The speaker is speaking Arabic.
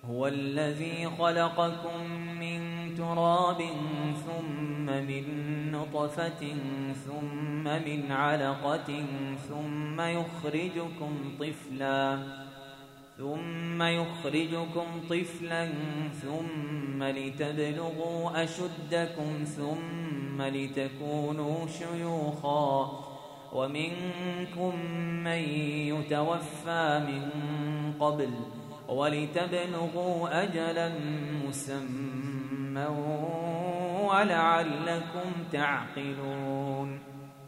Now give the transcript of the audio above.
هو الذي خلقكم من تراب ثم من نطفة ثم من علقة ثم يخرجكم طفلا ثم لتبلغوا أشدكم ثم لتكونوا شيوخا ومنكم من يتوفى من قبل ولتبلغوا أجلا مسمى ولعلكم تعقلون